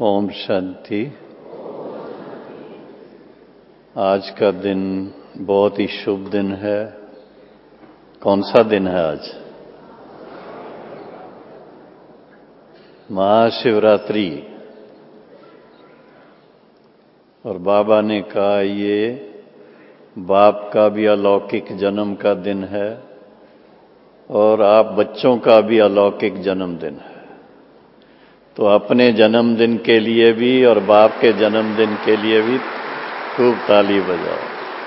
ओम शांति। आज का दिन बहुत ही शुभ दिन है। कौन सा दिन है आज? महाशिवरात्रि। और बाबा ने कहा ये बाप का भी अलौकिक जन्म का दिन है और आप बच्चों का भी अलौकिक जन्मदिन है। तो अपने जन्मदिन के लिए भी और बाप के जन्मदिन के लिए भी खूब ताली बजाओ।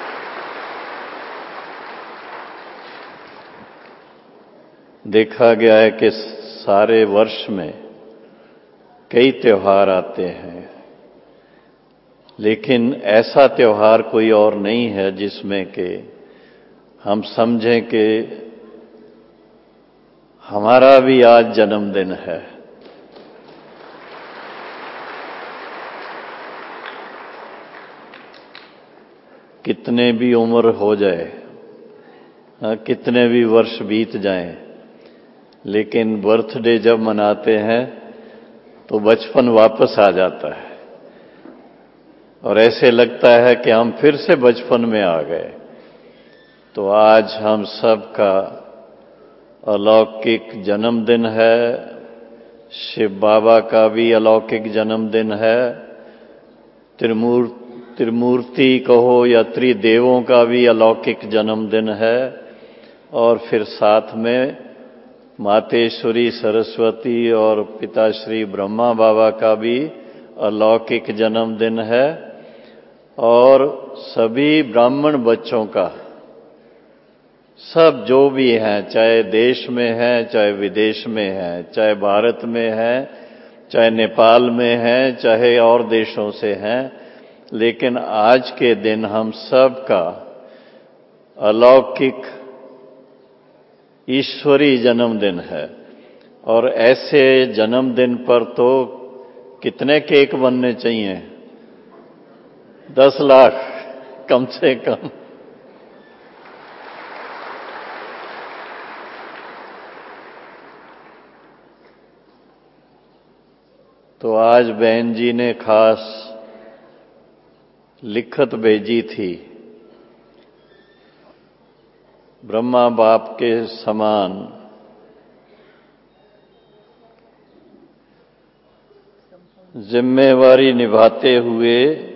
देखा गया है कि सारे वर्ष में कई त्योहार आते हैं, लेकिन ऐसा त्योहार कोई और नहीं है जिसमें कि हम समझें कि हमारा भी आज जन्मदिन है। कितने भी उम्र हो जाए, कितने भी वर्ष बीत जाएं, लेकिन बर्थडे जब मनाते हैं तो बचपन वापस आ जाता है और ऐसे लगता है कि हम फिर से बचपन में आ गए। तो आज हम सब का अलौकिक जन्मदिन है। शिव बाबा का भी अलौकिक जन्मदिन है। त्रिमूर्ति कहो या त्रिदेवों का भी अलौकिक जन्मदिन है। और फिर साथ में मातेश्वरी सरस्वती और पिताश्री ब्रह्मा बाबा का भी अलौकिक जन्मदिन है। और सभी ब्राह्मण बच्चों का, सब जो भी हैं, चाहे देश में हैं, चाहे विदेश में हैं, चाहे भारत में हैं, चाहे नेपाल में हैं, चाहे और देशों से हैं, लेकिन आज के दिन हम सब का अलौकिक ईश्वरी जन्मदिन है। और ऐसे जन्मदिन पर तो कितने केक बनने चाहिए? 10 लाख कम से कम। तो आज बहन जी ने खास लिखत भेजी थी, ब्रह्मा बाप के समान जिम्मेवारी निभाते हुए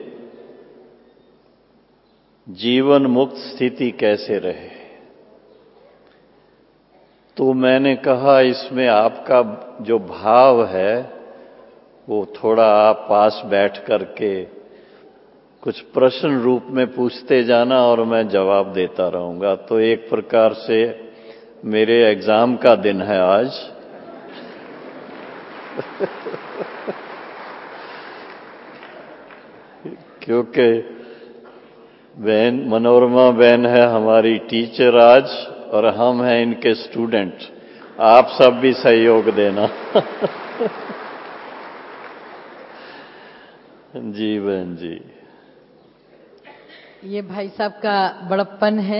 जीवन मुक्त स्थिति कैसे रहे। तो मैंने कहा इसमें आपका जो भाव है वो थोड़ा आप पास बैठ करके कुछ प्रश्न रूप में पूछते जाना और मैं जवाब देता रहूंगा। तो एक प्रकार से मेरे एग्जाम का दिन है आज। क्योंकि बहन मनोरमा बहन है हमारी टीचर आज और हम हैं इनके स्टूडेंट। आप सब भी सहयोग देना। जी बहन जी। ये भाई साहब का बड़प्पन है,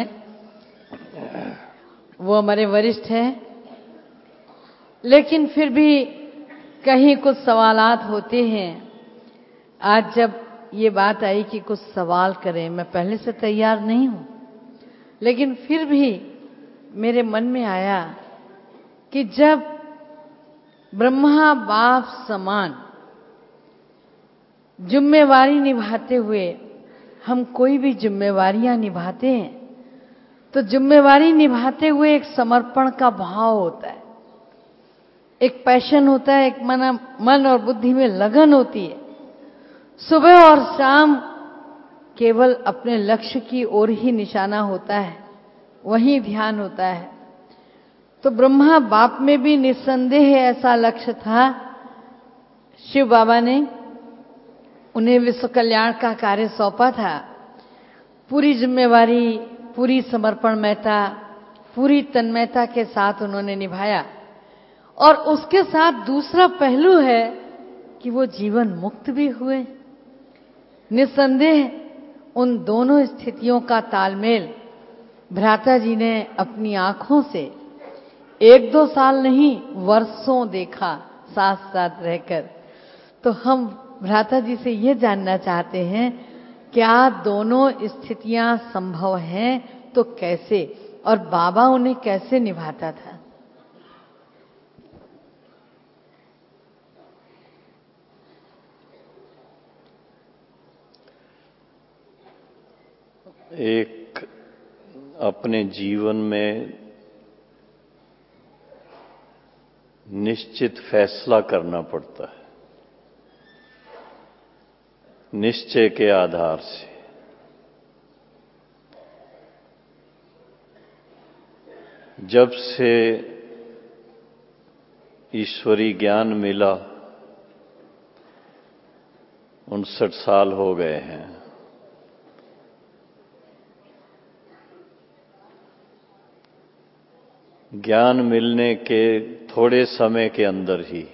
वो हमारे वरिष्ठ हैं, लेकिन फिर भी कहीं कुछ सवालात होते हैं। आज जब ये बात आई कि कुछ सवाल करें, मैं पहले से तैयार नहीं हूं, लेकिन फिर भी मेरे मन में आया कि जब ब्रह्मा बाप समान जिम्मेवारी निभाते हुए हम कोई भी जिम्मेवारियां निभाते हैं तो जिम्मेवारी निभाते हुए एक समर्पण का भाव होता है, एक पैशन होता है, एक मन और बुद्धि में लगन होती है। सुबह और शाम केवल अपने लक्ष्य की ओर ही निशाना होता है, वही ध्यान होता है। तो ब्रह्मा बाप में भी निस्संदेह ऐसा लक्ष्य था। शिव बाबा ने उन्हें विश्व कल्याण का कार्य सौंपा था। पूरी जिम्मेवारी, पूरी समर्पणमयता, पूरी तन्मयता के साथ उन्होंने निभाया। और उसके साथ दूसरा पहलू है कि वो जीवन मुक्त भी हुए। निस्संदेह उन दोनों स्थितियों का तालमेल भ्राता जी ने अपनी आंखों से 1-2 साल नहीं, वर्षों देखा साथ साथ रहकर। तो हम भ्राता जी से ये जानना चाहते हैं, क्या दोनों स्थितियां संभव हैं तो कैसे, और बाबा उन्हें कैसे निभाता था? एक अपने जीवन में निश्चित फैसला करना पड़ता है, निश्चय के आधार से। जब से ईश्वरी ज्ञान मिला 59 साल हो गए हैं। ज्ञान मिलने के थोड़े समय के अंदर ही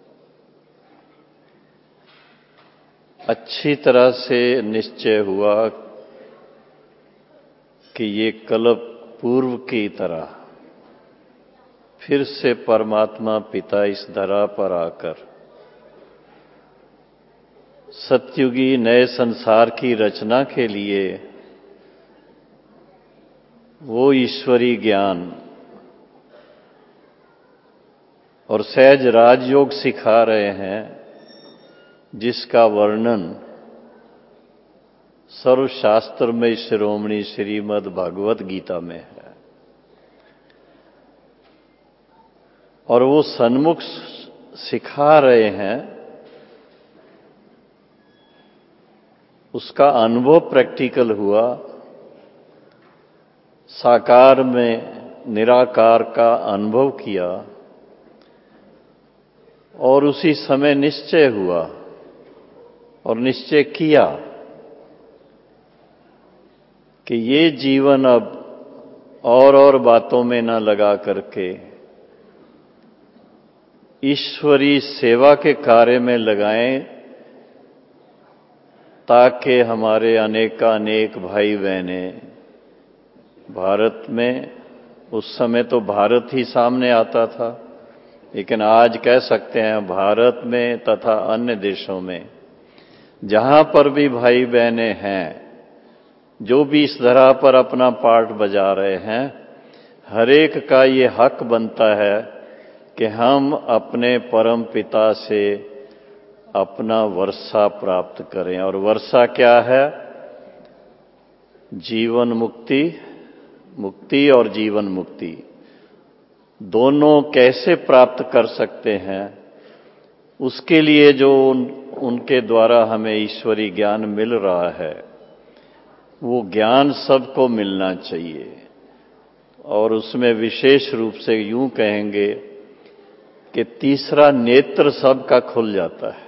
अच्छी तरह से निश्चय हुआ कि ये कल्प पूर्व की तरह फिर से परमात्मा पिता इस धरा पर आकर सतयुगी नए संसार की रचना के लिए वो ईश्वरी ज्ञान और सहज राजयोग सिखा रहे हैं, जिसका वर्णन सर्वशास्त्र में शिरोमणि श्रीमद् भागवत गीता में है। और वो सन्मुख सिखा रहे हैं, उसका अनुभव प्रैक्टिकल हुआ, साकार में निराकार का अनुभव किया और उसी समय निश्चय हुआ और निश्चय किया कि ये जीवन अब और बातों में न लगा करके ईश्वरी सेवा के कार्य में लगाएं, ताकि हमारे अनेक भाई बहनें भारत में, उस समय तो भारत ही सामने आता था, लेकिन आज कह सकते हैं भारत में तथा अन्य देशों में जहां पर भी भाई बहनें हैं, जो भी इस धरा पर अपना पार्ट बजा रहे हैं, हर एक का ये हक बनता है कि हम अपने परम पिता से अपना वर्षा प्राप्त करें। और वर्षा क्या है? जीवन मुक्ति, मुक्ति और जीवन मुक्ति दोनों कैसे प्राप्त कर सकते हैं, उसके लिए जो उनके द्वारा हमें ईश्वरी ज्ञान मिल रहा है, वो ज्ञान सबको मिलना चाहिए। और उसमें विशेष रूप से यूं कहेंगे कि तीसरा नेत्र सबका खुल जाता है।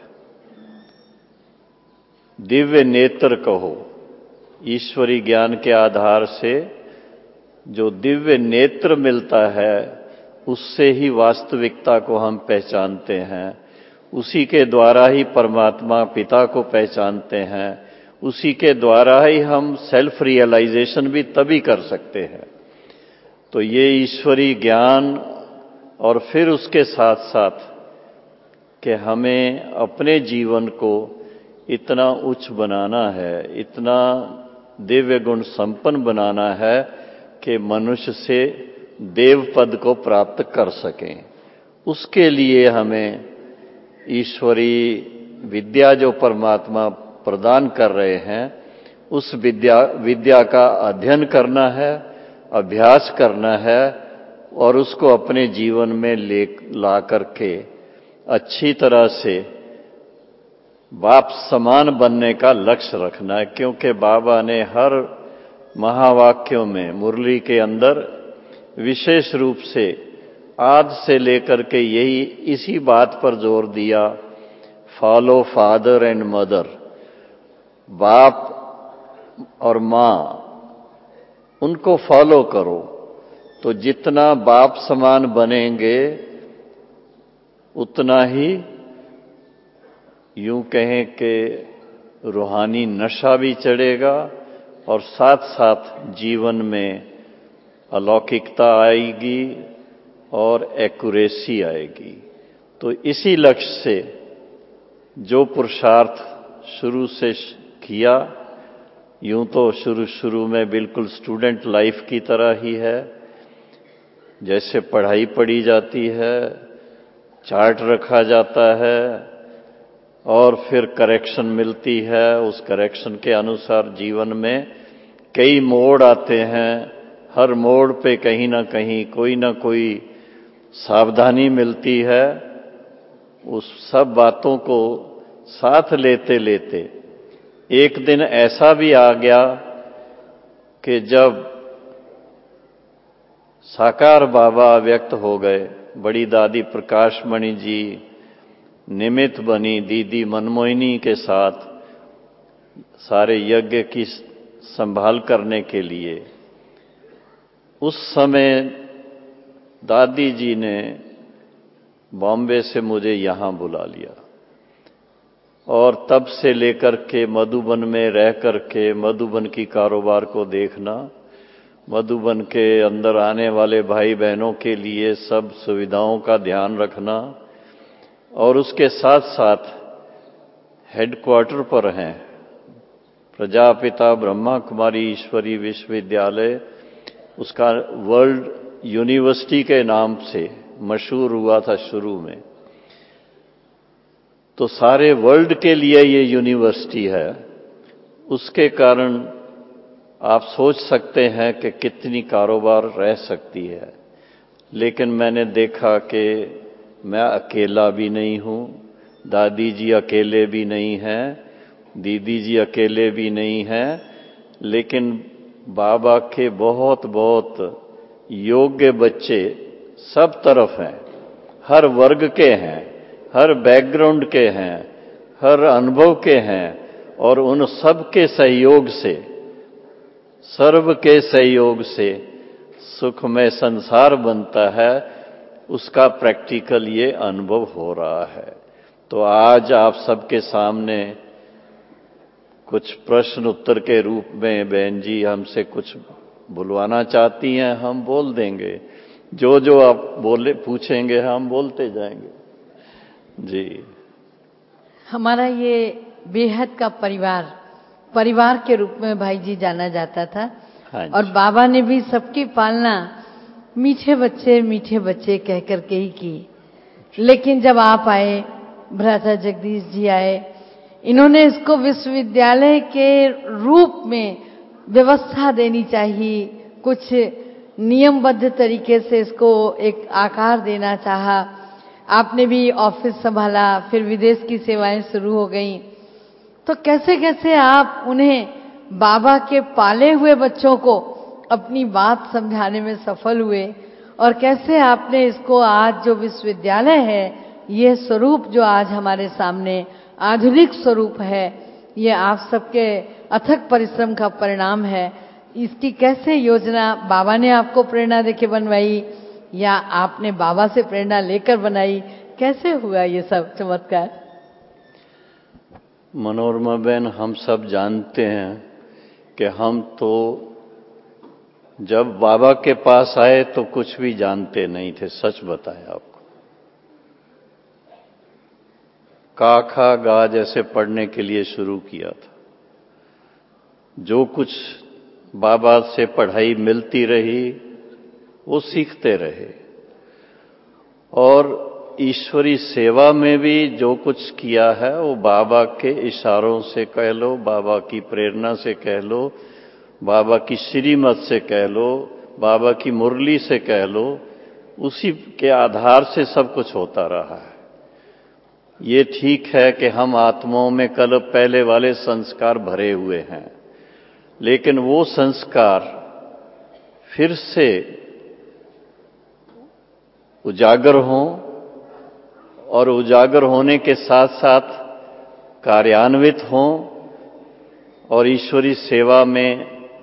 दिव्य नेत्र कहो, ईश्वरी ज्ञान के आधार से जो दिव्य नेत्र मिलता है, उससे ही वास्तविकता को हम पहचानते हैं, उसी के द्वारा ही परमात्मा पिता को पहचानते हैं, उसी के द्वारा ही हम सेल्फ रियलाइजेशन भी तभी कर सकते हैं। तो ये ईश्वरी ज्ञान और फिर उसके साथ साथ कि हमें अपने जीवन को इतना उच्च बनाना है, इतना दिव्य गुण संपन्न बनाना है कि मनुष्य से देव पद को प्राप्त कर सकें। उसके लिए हमें ईश्वरी विद्या जो परमात्मा प्रदान कर रहे हैं, उस विद्या का अध्ययन करना है, अभ्यास करना है और उसको अपने जीवन में ला करके अच्छी तरह से बाप समान बनने का लक्ष्य रखना है। क्योंकि बाबा ने हर महावाक्यों में, मुरली के अंदर विशेष रूप से आदि से लेकर के यही इसी बात पर जोर दिया, फॉलो फादर एंड मदर, बाप और माँ, उनको फॉलो करो। तो जितना बाप समान बनेंगे उतना ही यूं कहें कि रूहानी नशा भी चढ़ेगा और साथ साथ जीवन में अलौकिकता आएगी और एक्यूरेसी आएगी। तो इसी लक्ष्य से जो पुरुषार्थ शुरू से किया, यूं तो शुरू में बिल्कुल स्टूडेंट लाइफ की तरह ही है, जैसे पढ़ाई पढ़ी जाती है, चार्ट रखा जाता है और फिर करेक्शन मिलती है। उस करेक्शन के अनुसार जीवन में कई मोड़ आते हैं, हर मोड़ पे कहीं ना कहीं कोई ना कोई सावधानी मिलती है। उस सब बातों को साथ लेते लेते एक दिन ऐसा भी आ गया कि जब साकार बाबा व्यक्त हो गए, बड़ी दादी प्रकाशमणि जी निमित्त बनी दीदी मनमोहिनी के साथ सारे यज्ञ की संभाल करने के लिए। उस समय दादी जी ने बॉम्बे से मुझे यहाँ बुला लिया और तब से लेकर के मधुबन में रह करके मधुबन की कारोबार को देखना, मधुबन के अंदर आने वाले भाई बहनों के लिए सब सुविधाओं का ध्यान रखना और उसके साथ साथ हेडक्वार्टर पर हैं प्रजापिता ब्रह्मा कुमारी ईश्वरी विश्वविद्यालय, उसका वर्ल्ड यूनिवर्सिटी के नाम से मशहूर हुआ था शुरू में। तो सारे वर्ल्ड के लिए ये यूनिवर्सिटी है। उसके कारण आप सोच सकते हैं कि कितनी कारोबार रह सकती है। लेकिन मैंने देखा कि मैं अकेला भी नहीं हूँ, दादी जी अकेले भी नहीं हैं, दीदी जी अकेले भी नहीं हैं, लेकिन बाबा के बहुत बहुत योग्य बच्चे सब तरफ हैं, हर वर्ग के हैं, हर बैकग्राउंड के हैं, हर अनुभव के हैं और उन सब के सहयोग से, सर्व के सहयोग से सुखमय संसार बनता है। उसका प्रैक्टिकल ये अनुभव हो रहा है। तो आज आप सबके सामने कुछ प्रश्न उत्तर के रूप में बहन जी हमसे कुछ बुलवाना चाहती हैं, हम बोल देंगे। जो जो आप बोले पूछेंगे हम बोलते जाएंगे। जी, हमारा ये बेहद का परिवार के रूप में भाई जी जाना जाता था। हाँ और बाबा ने भी सबकी पालना मीठे बच्चे कह करके ही की। लेकिन जब आप आए, भ्राता जगदीश जी आए, इन्होंने इसको विश्वविद्यालय के रूप में व्यवस्था देनी चाहिए, कुछ नियमबद्ध तरीके से इसको एक आकार देना चाहा। आपने भी ऑफिस संभाला, फिर विदेश की सेवाएं शुरू हो गईं। तो कैसे कैसे आप उन्हें, बाबा के पाले हुए बच्चों को अपनी बात समझाने में सफल हुए और कैसे आपने इसको आज जो विश्वविद्यालय है, ये स्वरूप जो आज हमारे सामने आधुनिक स्वरूप है, ये आप सबके अथक परिश्रम का परिणाम है। इसकी कैसे योजना बाबा ने आपको प्रेरणा देके बनवाई या आपने बाबा से प्रेरणा लेकर बनाई, कैसे हुआ ये सब चमत्कार? मनोरमा बहन, हम सब जानते हैं कि हम तो जब बाबा के पास आए तो कुछ भी जानते नहीं थे। सच बताएं आपको, का खा गा जैसे पढ़ने के लिए शुरू किया था। जो कुछ बाबा से पढ़ाई मिलती रही वो सीखते रहे और ईश्वरी सेवा में भी जो कुछ किया है वो बाबा के इशारों से कह लो, बाबा की प्रेरणा से कह लो, बाबा की श्रीमत से कह लो, बाबा की मुरली से कह लो, उसी के आधार से सब कुछ होता रहा है। ये ठीक है कि हम आत्माओं में कल पहले वाले संस्कार भरे हुए हैं, लेकिन वो संस्कार फिर से उजागर हों और उजागर होने के साथ साथ कार्यान्वित हों और ईश्वरी सेवा में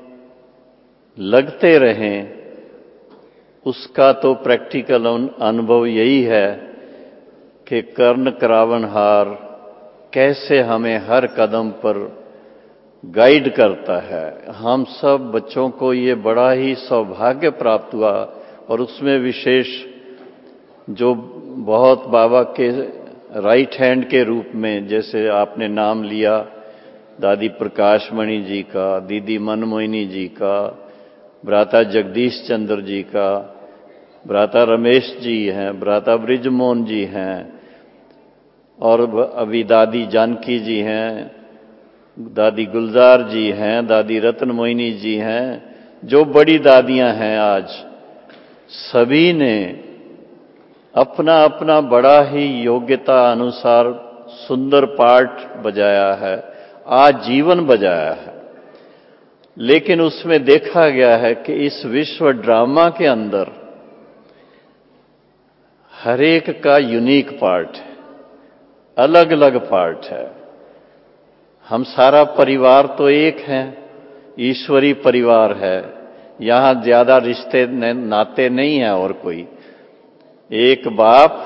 लगते रहें। उसका तो प्रैक्टिकल अनुभव यही है कि कर्ण करावनहार कैसे हमें हर कदम पर गाइड करता है। हम सब बच्चों को ये बड़ा ही सौभाग्य प्राप्त हुआ और उसमें विशेष जो बहुत बाबा के राइट हैंड के रूप में, जैसे आपने नाम लिया दादी प्रकाशमणि जी का, दीदी मनमोहिनी जी का, भ्राता जगदीश चंद्र जी का, भ्राता रमेश जी हैं, भ्राता ब्रिजमोहन जी हैं, और अभी दादी जानकी जी हैं, दादी गुलजार जी हैं, दादी रत्न मोहिनी जी हैं, जो बड़ी दादियां हैं आज, सभी ने अपना अपना बड़ा ही योग्यता अनुसार सुंदर पार्ट बजाया है, आजीवन बजाया है। लेकिन उसमें देखा गया है कि इस विश्व ड्रामा के अंदर हर एक का यूनिक पार्ट है, अलग अलग पार्ट है। हम सारा परिवार तो एक है, ईश्वरी परिवार है, यहां ज्यादा रिश्ते नाते नहीं है और कोई, एक बाप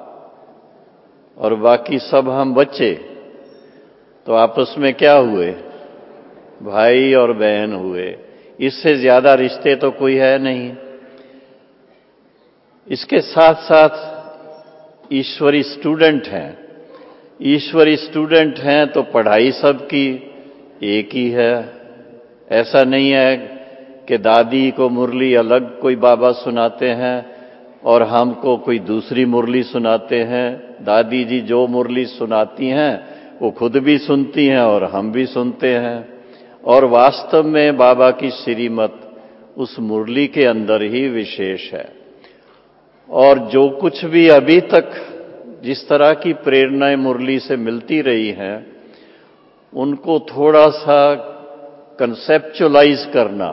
और बाकी सब हम बच्चे, तो आपस में क्या हुए, भाई और बहन हुए, इससे ज्यादा रिश्ते तो कोई है नहीं। इसके साथ साथ ईश्वरी स्टूडेंट हैं, ईश्वरी स्टूडेंट हैं तो पढ़ाई सबकी एक ही है। ऐसा नहीं है कि दादी को मुरली अलग कोई बाबा सुनाते हैं और हमको कोई दूसरी मुरली सुनाते हैं। दादी जी जो मुरली सुनाती हैं वो खुद भी सुनती हैं और हम भी सुनते हैं, और वास्तव में बाबा की श्रीमत उस मुरली के अंदर ही विशेष है। और जो कुछ भी अभी तक जिस तरह की प्रेरणाएं मुरली से मिलती रही हैं, उनको थोड़ा सा कंसेप्चुअलाइज करना,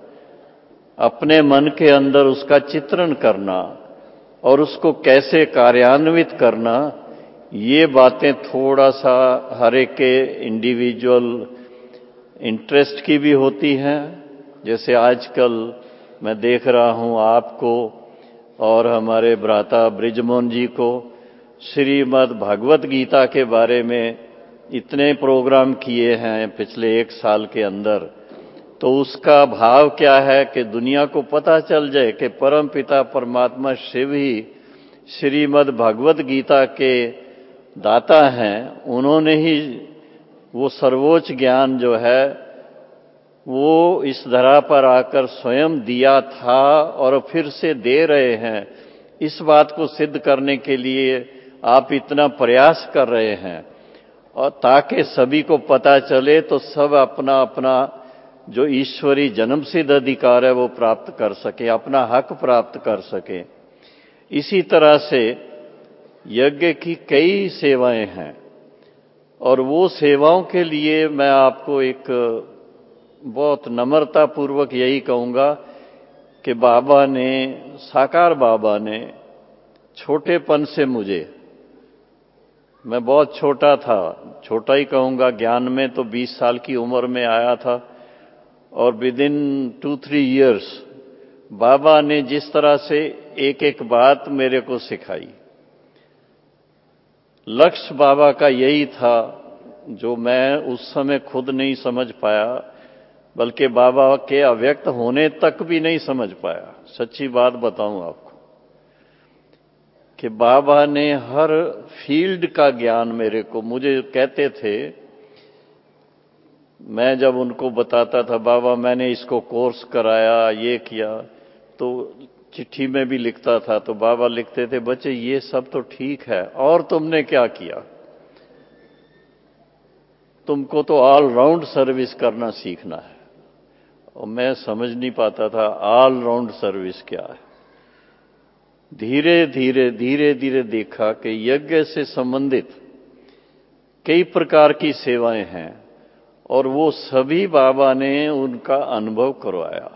अपने मन के अंदर उसका चित्रण करना और उसको कैसे कार्यान्वित करना, ये बातें थोड़ा सा हर एक के इंडिविजुअल इंटरेस्ट की भी होती हैं। जैसे आजकल मैं देख रहा हूं आपको और हमारे भ्राता ब्रिजमोहन जी को श्रीमद् भगवत गीता के बारे में इतने प्रोग्राम किए हैं पिछले 1 साल के अंदर, तो उसका भाव क्या है कि दुनिया को पता चल जाए कि परम पिता परमात्मा शिव ही श्रीमद् भगवत गीता के दाता हैं। उन्होंने ही वो सर्वोच्च ज्ञान जो है वो इस धरा पर आकर स्वयं दिया था और फिर से दे रहे हैं। इस बात को सिद्ध करने के लिए आप इतना प्रयास कर रहे हैं, और ताकि सभी को पता चले तो सब अपना अपना जो ईश्वरी जन्मसिद्ध अधिकार है वो प्राप्त कर सके, अपना हक प्राप्त कर सके। इसी तरह से यज्ञ की कई सेवाएं हैं, और वो सेवाओं के लिए मैं आपको एक बहुत नम्रता पूर्वक यही कहूंगा कि बाबा ने, साकार बाबा ने छोटेपन से मुझे, मैं बहुत छोटा था, छोटा ही कहूंगा, ज्ञान में तो 20 साल की उम्र में आया था, और विद इन 2-3 इयर्स बाबा ने जिस तरह से एक एक बात मेरे को सिखाई। लक्ष्य बाबा का यही था जो मैं उस समय खुद नहीं समझ पाया, बल्कि बाबा के अव्यक्त होने तक भी नहीं समझ पाया। सच्ची बात बताऊं आपको कि बाबा ने हर फील्ड का ज्ञान मेरे को, मुझे कहते थे, मैं जब उनको बताता था बाबा मैंने इसको कोर्स कराया, ये किया, तो चिट्ठी में भी लिखता था तो बाबा लिखते थे, बच्चे ये सब तो ठीक है, और तुमने क्या किया, तुमको तो ऑल राउंड सर्विस करना सीखना है। और मैं समझ नहीं पाता था ऑल राउंड सर्विस क्या है। धीरे धीरे देखा कि यज्ञ से संबंधित कई प्रकार की सेवाएं हैं, और वो सभी बाबा ने उनका अनुभव करवाया।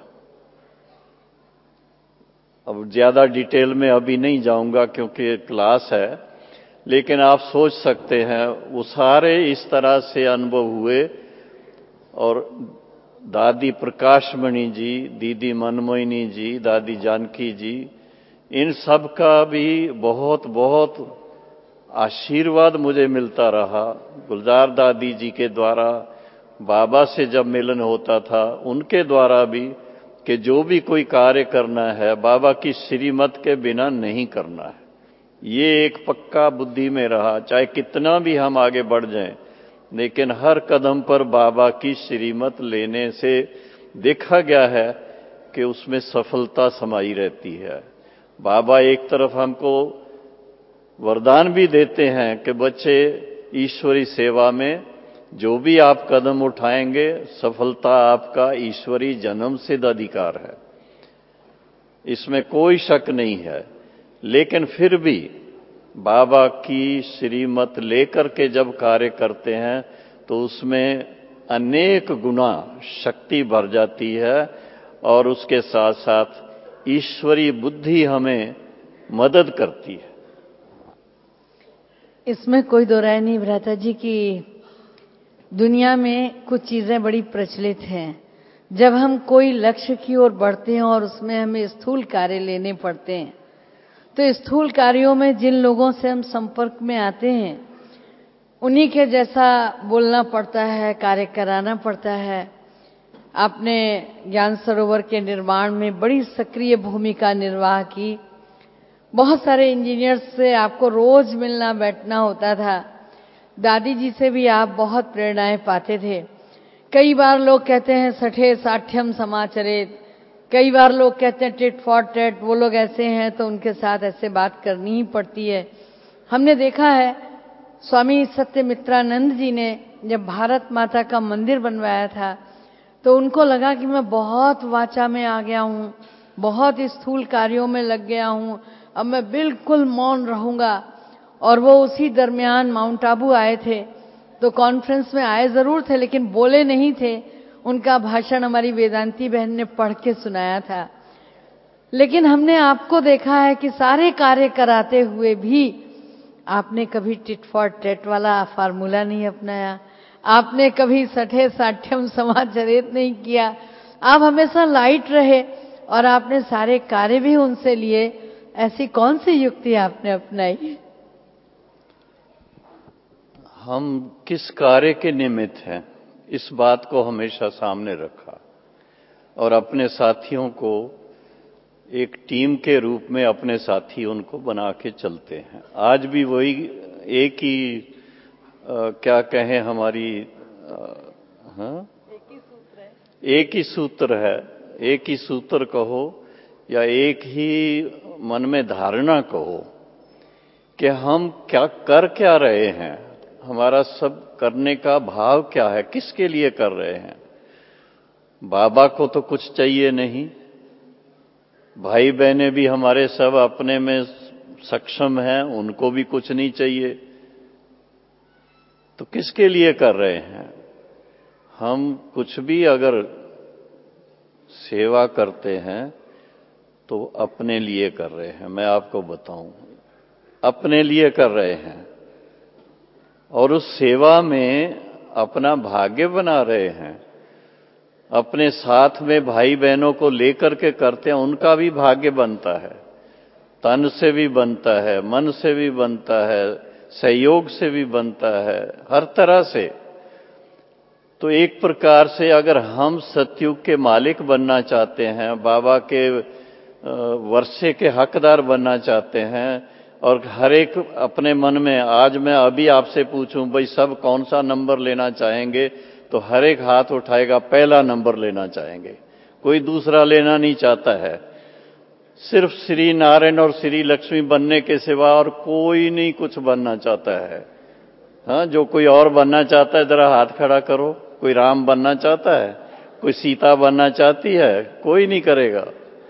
अब ज्यादा डिटेल में अभी नहीं जाऊंगा क्योंकि क्लास है, लेकिन आप सोच सकते हैं वो सारे इस तरह से अनुभव हुए। और दादी प्रकाशमणि जी, दीदी मनमोहिनी जी, दादी जानकी जी, इन सब का भी बहुत बहुत आशीर्वाद मुझे मिलता रहा। गुलजार दादी जी के द्वारा बाबा से जब मिलन होता था, उनके द्वारा भी, कि जो भी कोई कार्य करना है बाबा की श्रीमत के बिना नहीं करना है, ये एक पक्का बुद्धि में रहा, चाहे कितना भी हम आगे बढ़ जाएं, लेकिन हर कदम पर बाबा की श्रीमत लेने से देखा गया है कि उसमें सफलता समाई रहती है। बाबा एक तरफ हमको वरदान भी देते हैं कि बच्चे ईश्वरी सेवा में जो भी आप कदम उठाएंगे, सफलता आपका ईश्वरी जन्म सिद्ध अधिकार है, इसमें कोई शक नहीं है। लेकिन फिर भी बाबा की श्रीमत लेकर के जब कार्य करते हैं तो उसमें अनेक गुना शक्ति भर जाती है और उसके साथ साथ ईश्वरी बुद्धि हमें मदद करती है। इसमें कोई दो राय नहीं भ्राता जी की दुनिया में कुछ चीजें बड़ी प्रचलित हैं। जब हम कोई लक्ष्य की ओर बढ़ते हैं और उसमें हमें स्थूल कार्य लेने पड़ते हैं, तो स्थूल कार्यों में जिन लोगों से हम संपर्क में आते हैं उन्हीं के जैसा बोलना पड़ता है, कार्य कराना पड़ता है। आपने ज्ञान सरोवर के निर्माण में बड़ी सक्रिय भूमिका निर्वाह की। बहुत सारे इंजीनियर्स से आपको रोज मिलना बैठना होता था। दादी जी से भी आप बहुत प्रेरणाएं पाते थे। कई बार लोग कहते हैं सठे साठ्यम समाचरित, कई बार लोग कहते हैं टिट फॉर टेट, वो लोग ऐसे हैं तो उनके साथ ऐसे बात करनी ही पड़ती है। हमने देखा है स्वामी सत्यमित्रानंद जी ने जब भारत माता का मंदिर बनवाया था तो उनको लगा कि मैं बहुत वाचा में आ गया हूँ, बहुत स्थूल कार्यों में लग गया हूँ, अब मैं बिल्कुल मौन रहूंगा। और वो उसी दरमियान माउंट आबू आए थे, तो कॉन्फ्रेंस में आए जरूर थे लेकिन बोले नहीं थे। उनका भाषण हमारी वेदांती बहन ने पढ़ के सुनाया था। लेकिन हमने आपको देखा है कि सारे कार्य कराते हुए भी आपने कभी टिट फॉर टेट वाला फार्मूला नहीं अपनाया, आपने कभी सठे साठ्यम समाचरित नहीं किया। आप हमेशा लाइट रहे और आपने सारे कार्य भी उनसे लिए। ऐसी कौन सी युक्ति आपने अपनाई? हम किस कार्य के निमित्त हैं, इस बात को हमेशा सामने रखा और अपने साथियों को एक टीम के रूप में अपने साथी उनको बना के चलते हैं। आज भी वही एक ही क्या कहें हमारी एक ही सूत्र है, एक ही सूत्र कहो या एक ही मन में धारणा कहो कि हम क्या रहे हैं, हमारा सब करने का भाव क्या है, किसके लिए कर रहे हैं। बाबा को तो कुछ चाहिए नहीं, भाई बहनें भी हमारे सब अपने में सक्षम हैं, उनको भी कुछ नहीं चाहिए, तो किसके लिए कर रहे हैं। हम कुछ भी अगर सेवा करते हैं तो अपने लिए कर रहे हैं। मैं आपको बताऊं, अपने लिए कर रहे हैं और उस सेवा में अपना भाग्य बना रहे हैं। अपने साथ में भाई बहनों को लेकर के करते हैं, उनका भी भाग्य बनता है, तन से भी बनता है, मन से भी बनता है, सहयोग से भी बनता है, हर तरह से। तो एक प्रकार से अगर हम सतयुग के मालिक बनना चाहते हैं, बाबा के वर्षे के हकदार बनना चाहते हैं, और हर एक अपने मन में, आज मैं अभी आपसे पूछूं भाई सब कौन सा नंबर लेना चाहेंगे, तो हर एक हाथ उठाएगा पहला नंबर लेना चाहेंगे, कोई दूसरा लेना नहीं चाहता है। सिर्फ श्री नारायण और श्री लक्ष्मी बनने के सिवा और कोई नहीं कुछ बनना चाहता है। हाँ, जो कोई और बनना चाहता है जरा हाथ खड़ा करो। कोई राम बनना चाहता है, कोई सीता बनना चाहती है, कोई नहीं करेगा।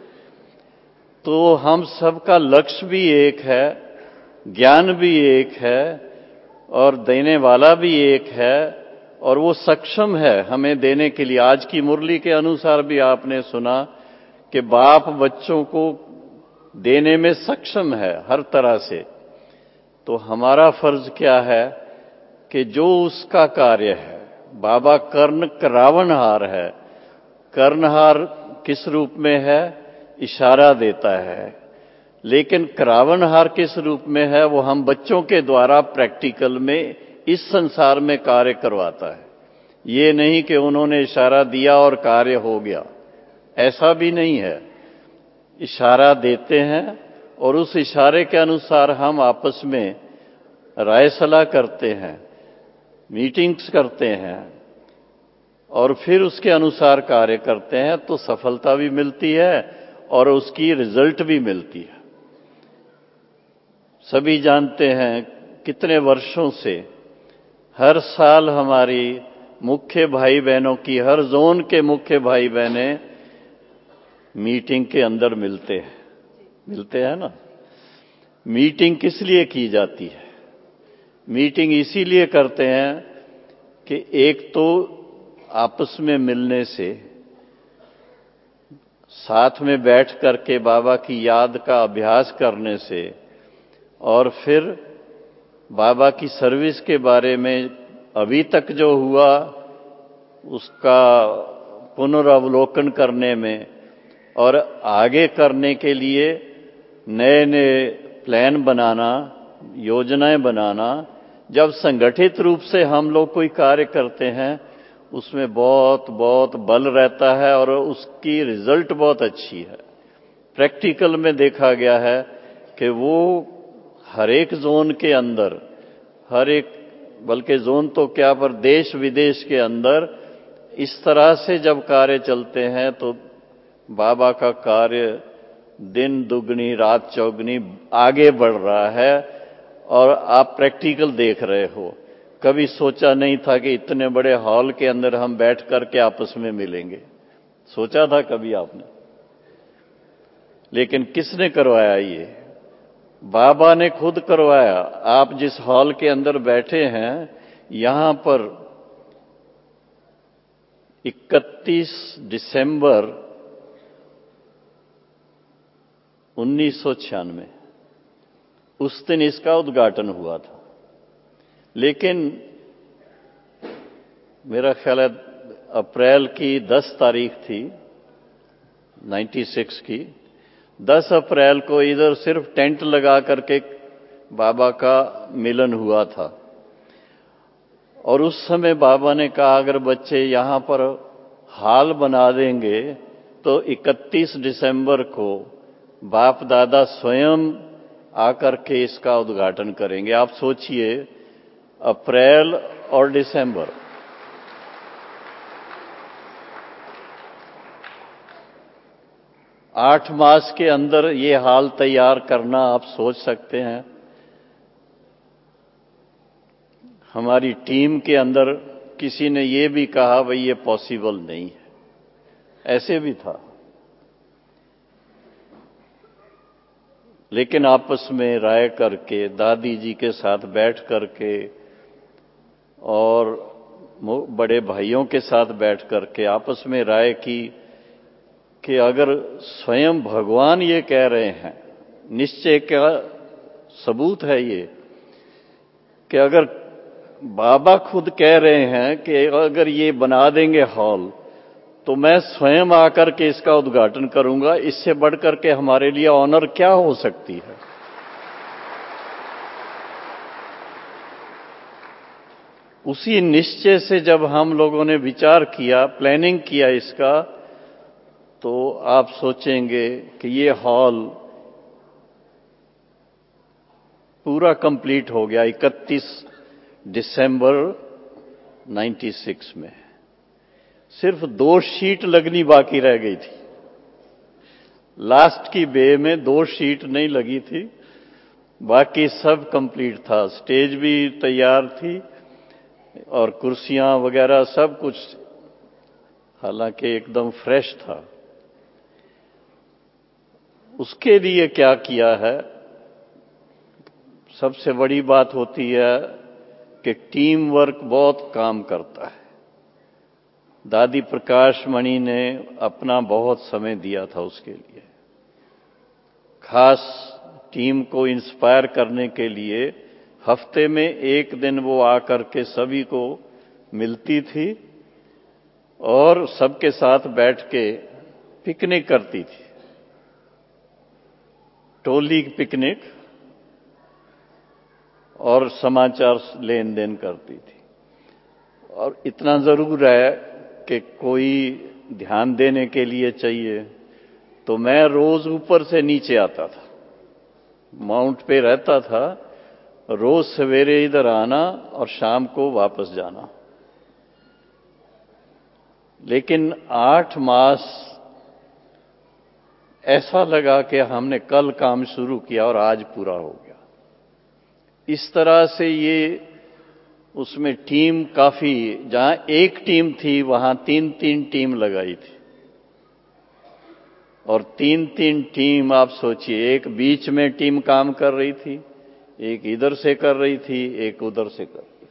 तो हम सबका लक्ष्य भी एक है, ज्ञान भी एक है और देने वाला भी एक है, और वो सक्षम है हमें देने के लिए। आज की मुरली के अनुसार भी आपने सुना कि बाप बच्चों को देने में सक्षम है हर तरह से। तो हमारा फर्ज क्या है कि जो उसका कार्य है, बाबा कर्ण करावनहार है। कर्णहार किस रूप में है? इशारा देता है। लेकिन करावनहार किस रूप में है? वो हम बच्चों के द्वारा प्रैक्टिकल में इस संसार में कार्य करवाता है। ये नहीं कि उन्होंने इशारा दिया और कार्य हो गया, ऐसा भी नहीं है। इशारा देते हैं और उस इशारे के अनुसार हम आपस में राय सलाह करते हैं, मीटिंग्स करते हैं और फिर उसके अनुसार कार्य करते हैं, तो सफलता भी मिलती है और उसकी रिजल्ट भी मिलती है। सभी जानते हैं कितने वर्षों से हर साल हमारी मुख्य भाई बहनों की, हर जोन के मुख्य भाई बहनें मीटिंग के अंदर मिलते हैं ना। मीटिंग किस लिए की जाती है? मीटिंग इसीलिए करते हैं कि एक तो आपस में मिलने से, साथ में बैठ करके बाबा की याद का अभ्यास करने से और फिर बाबा की सर्विस के बारे में अभी तक जो हुआ उसका पुनरावलोकन करने में और आगे करने के लिए नए नए प्लान बनाना, योजनाएं बनाना, जब संगठित रूप से हम लोग कोई कार्य करते हैं उसमें बहुत बहुत बल रहता है और उसकी रिजल्ट बहुत अच्छी है। प्रैक्टिकल में देखा गया है कि वो हर एक जोन के अंदर, हर एक, बल्कि जोन तो क्या पर देश विदेश के अंदर इस तरह से जब कार्य चलते हैं तो बाबा का कार्य दिन दुगनी रात चौगनी आगे बढ़ रहा है और आप प्रैक्टिकल देख रहे हो। कभी सोचा नहीं था कि इतने बड़े हॉल के अंदर हम बैठ करके आपस में मिलेंगे, सोचा था कभी आपने? लेकिन किसने करवाया ये? बाबा ने खुद करवाया। आप जिस हॉल के अंदर बैठे हैं, यहां पर 31 दिसंबर 1996 उस दिन इसका उद्घाटन हुआ था। लेकिन मेरा ख्याल है अप्रैल की 10 तारीख थी 96 की। 10 अप्रैल को इधर सिर्फ टेंट लगा करके बाबा का मिलन हुआ था और उस समय बाबा ने कहा अगर बच्चे यहां पर हॉल बना देंगे तो 31 दिसंबर को बाप दादा स्वयं आकर के इसका उद्घाटन करेंगे। आप सोचिए, अप्रैल और दिसंबर, आठ मास के अंदर ये हाल तैयार करना, आप सोच सकते हैं। हमारी टीम के अंदर किसी ने ये भी कहा भाई ये पॉसिबल नहीं है, ऐसे भी था। लेकिन आपस में राय करके, दादी जी के साथ बैठ करके और बड़े भाइयों के साथ बैठ करके आपस में राय की कि अगर स्वयं भगवान ये कह रहे हैं, निश्चय का सबूत है ये, कि अगर बाबा खुद कह रहे हैं कि अगर ये बना देंगे हॉल तो मैं स्वयं आकर के इसका उद्घाटन करूंगा, इससे बढ़कर के हमारे लिए ऑनर क्या हो सकती है। उसी निश्चय से जब हम लोगों ने विचार किया, प्लानिंग किया इसका, तो आप सोचेंगे कि ये हॉल पूरा कंप्लीट हो गया 31 दिसंबर 96 में। सिर्फ 2 शीट लगनी बाकी रह गई थी। लास्ट की बे में 2 शीट नहीं लगी थी, बाकी सब कंप्लीट था। स्टेज भी तैयार थी और कुर्सियां वगैरह सब कुछ, हालांकि एकदम फ्रेश था। उसके लिए क्या किया है, सबसे बड़ी बात होती है कि टीम वर्क बहुत काम करता है। दादी प्रकाश मणि ने अपना बहुत समय दिया था उसके लिए, खास टीम को इंस्पायर करने के लिए। हफ्ते में एक दिन वो आकर के सभी को मिलती थी और सबके साथ बैठ के पिकनिक करती थी, टोली पिकनिक, और समाचार लेन देन करती थी। और इतना जरूर है कि कोई ध्यान देने के लिए चाहिए तो मैं रोज ऊपर से नीचे आता था। माउंट पे रहता था, रोज सवेरे इधर आना और शाम को वापस जाना। लेकिन 8 मास ऐसा लगा कि हमने कल काम शुरू किया और आज पूरा हो गया। इस तरह से ये उसमें टीम काफी, जहां एक टीम थी वहां 3-3 टीम लगाई थी, और 3-3 टीम आप सोचिए, एक बीच में टीम काम कर रही थी, एक इधर से कर रही थी, एक उधर से कर रही थी।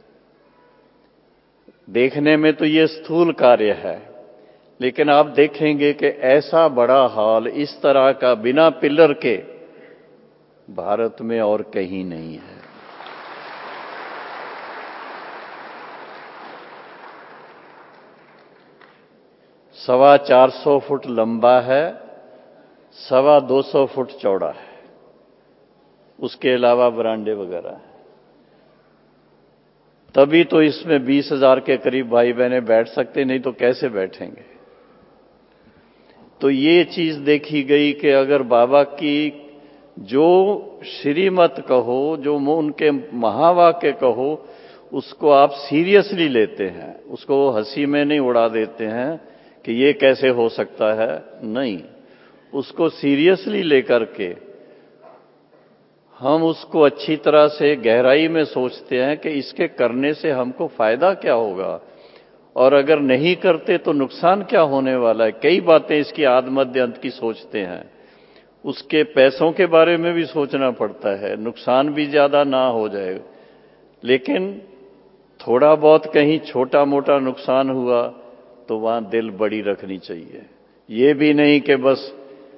देखने में तो ये स्थूल कार्य है, लेकिन आप देखेंगे कि ऐसा बड़ा हॉल इस तरह का बिना पिलर के भारत में और कहीं नहीं है। सवा 400 फुट लंबा है, 225 फुट चौड़ा है, उसके अलावा बरांडे वगैरह है। तभी तो इसमें 20,000 के करीब भाई बहनें बैठ सकते, नहीं तो कैसे बैठेंगे। तो ये चीज देखी गई कि अगर बाबा की जो श्रीमत कहो, जो उनके महावाक्य कहो, उसको आप सीरियसली लेते हैं, उसको हंसी में नहीं उड़ा देते हैं कि ये कैसे हो सकता है, नहीं, उसको सीरियसली लेकर के हम उसको अच्छी तरह से गहराई में सोचते हैं कि इसके करने से हमको फायदा क्या होगा, और अगर नहीं करते तो नुकसान क्या होने वाला है। कई बातें इसकी आद मध्य अंत की सोचते हैं। उसके पैसों के बारे में भी सोचना पड़ता है, नुकसान भी ज्यादा ना हो जाए, लेकिन थोड़ा बहुत कहीं छोटा मोटा नुकसान हुआ तो वहां दिल बड़ी रखनी चाहिए। ये भी नहीं कि बस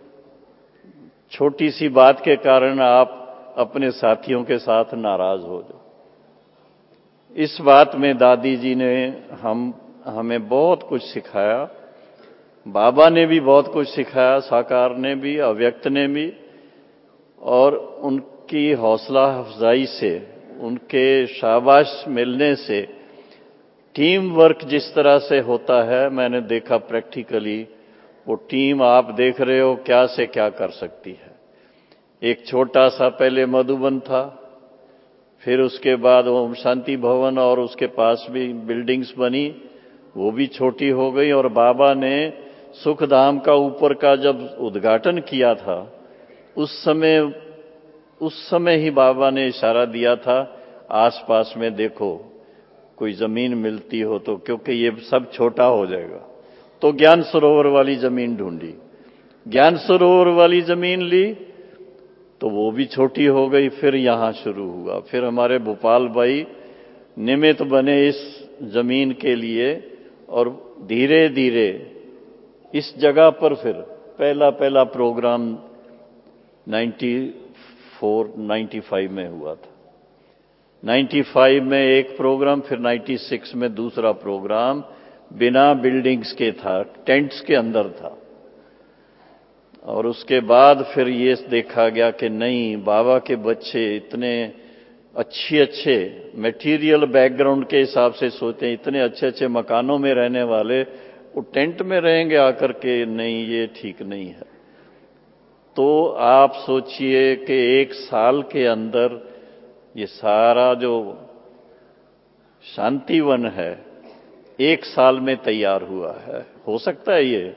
छोटी सी बात के कारण आप अपने साथियों के साथ नाराज हो जाओ। इस बात में दादी जी ने हमें बहुत कुछ सिखाया, बाबा ने भी बहुत कुछ सिखाया, साकार ने भी, अव्यक्त ने भी, और उनकी हौसला अफजाई से, उनके शाबाश मिलने से टीम वर्क जिस तरह से होता है, मैंने देखा प्रैक्टिकली। वो टीम आप देख रहे हो क्या से क्या कर सकती है। एक छोटा सा पहले मधुबन था, फिर उसके बाद ओम शांति भवन और उसके पास भी बिल्डिंग्स बनी, वो भी छोटी हो गई। और बाबा ने सुखधाम का ऊपर का जब उद्घाटन किया था, उस समय ही बाबा ने इशारा दिया था, आसपास में देखो कोई जमीन मिलती हो तो, क्योंकि ये सब छोटा हो जाएगा। तो ज्ञान सरोवर वाली जमीन ढूंढी, ज्ञान सरोवर वाली जमीन ली तो वो भी छोटी हो गई। फिर यहां शुरू हुआ, फिर हमारे भोपाल भाई निमित्त बने इस जमीन के लिए, और धीरे धीरे इस जगह पर फिर पहला प्रोग्राम 95 में हुआ था। 95 में एक प्रोग्राम, फिर 96 में दूसरा प्रोग्राम बिना बिल्डिंग्स के था, टेंट्स के अंदर था। और उसके बाद फिर ये देखा गया कि नहीं, बाबा के बच्चे इतने अच्छे मटेरियल बैकग्राउंड के हिसाब से सोचते हैं, इतने अच्छे मकानों में रहने वाले, वो टेंट में रहेंगे आकर के, नहीं, ये ठीक नहीं है। तो आप सोचिए कि 1 साल के अंदर ये सारा जो शांतिवन है 1 साल में तैयार हुआ है। हो सकता है ये?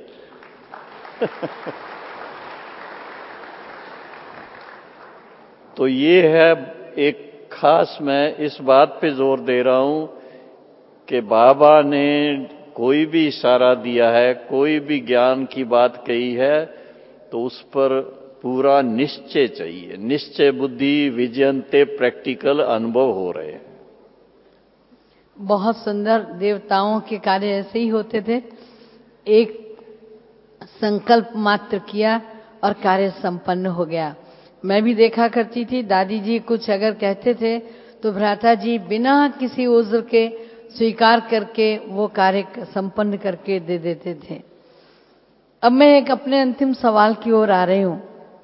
तो ये है एक खास, मैं इस बात पे जोर दे रहा हूं कि बाबा ने कोई भी इशारा दिया है, कोई भी ज्ञान की बात कही है, तो उस पर पूरा निश्चय चाहिए। निश्चय बुद्धि विजयंते प्रैक्टिकल अनुभव हो रहे हैं। बहुत सुंदर। देवताओं के कार्य ऐसे ही होते थे, एक संकल्प मात्र किया और कार्य संपन्न हो गया। मैं भी देखा करती थी, दादी जी कुछ अगर कहते थे तो भ्राता जी बिना किसी उज्र के स्वीकार करके वो कार्य संपन्न करके दे देते थे। अब मैं एक अपने अंतिम सवाल की ओर आ रही हूं,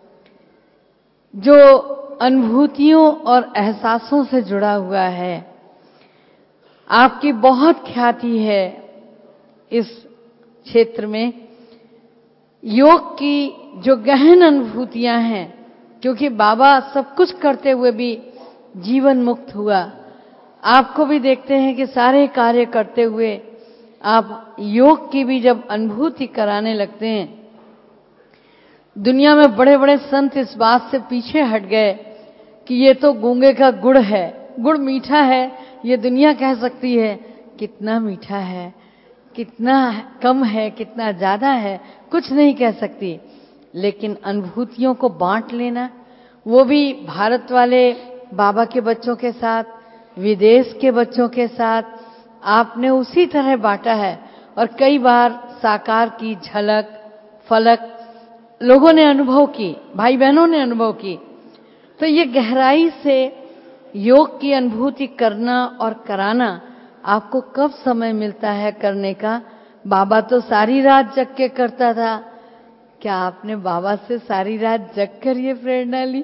जो अनुभूतियों और एहसासों से जुड़ा हुआ है। आपकी बहुत ख्याति है इस क्षेत्र में। योग की जो गहन अनुभूतियां हैं क्योंकि बाबा सब कुछ करते हुए भी जीवन मुक्त हुआ। आपको भी देखते हैं कि सारे कार्य करते हुए आप योग की भी जब अनुभूति कराने लगते हैं। दुनिया में बड़े बड़े संत इस बात से पीछे हट गए कि ये तो गूंगे का गुड़ है, गुड़ मीठा है, ये दुनिया कह सकती है कितना मीठा है, कितना कम है, कितना ज्यादा है, कुछ नहीं कह सकती। लेकिन अनुभूतियों को बांट लेना, वो भी भारत वाले बाबा के बच्चों के साथ, विदेश के बच्चों के साथ, आपने उसी तरह बांटा है। और कई बार साकार की झलक फलक लोगों ने अनुभव की, भाई बहनों ने अनुभव की। तो ये गहराई से योग की अनुभूति करना और कराना आपको कब समय मिलता है करने का? बाबा तो सारी रात जग के करता था। क्या आपने बाबा से सारी रात जग कर ये प्रेरणा ली?